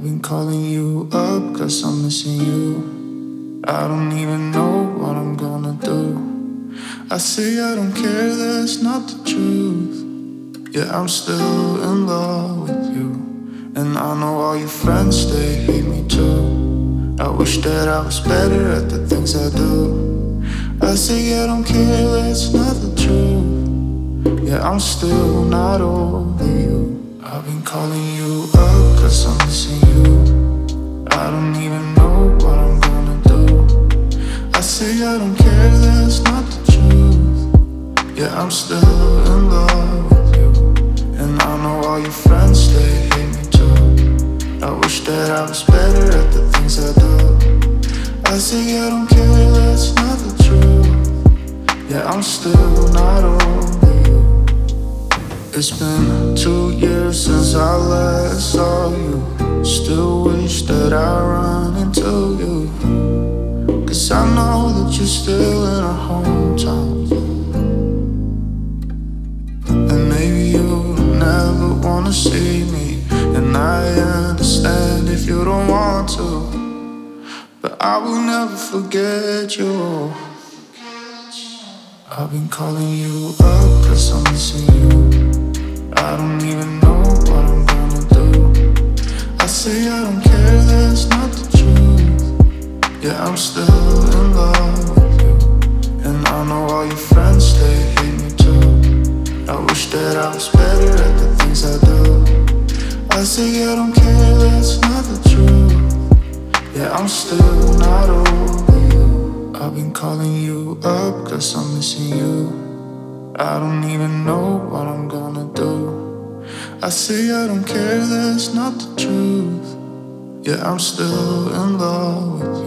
I've been calling you up cause I'm missing you. I don't even know what I'm gonna do. I say I don't care, that's not the truth. Yeah, I'm still in love with you. And I know all your friends, they hate me too. I wish that I was better at the things I do. I say I don't care, that's not the truth. Yeah, I'm still not over you. I've been calling you up cause I'm missing you. I don't even know what I'm gonna do. I say I don't care, that's not the truth. Yeah, I'm still in love with you. And I know all your friends, they hate me too. I wish that I was better at the things I do. I say I don't care, that's not the truth. Yeah, I'm still not over you. It's been 2 years since I last saw you. Still wish that I run into you. Cause I know that you're still in a hometown. And maybe you never wanna see me. And I understand if you don't want to. But I will never forget you. I've been calling you up cause I'm missing you. I don't even know what I'm gonna do. I say I don't care, that's not the truth. Yeah, I'm still in love with you. And I know all your friends, they hate me too. I wish that I was better at the things I do. I say I don't care, that's not the truth. Yeah, I'm still not over you. I've been calling you up cause I'm missing you. I don't even know what I'm gonna do. I say I don't care, that's not the truth. Yeah, I'm still in love with you.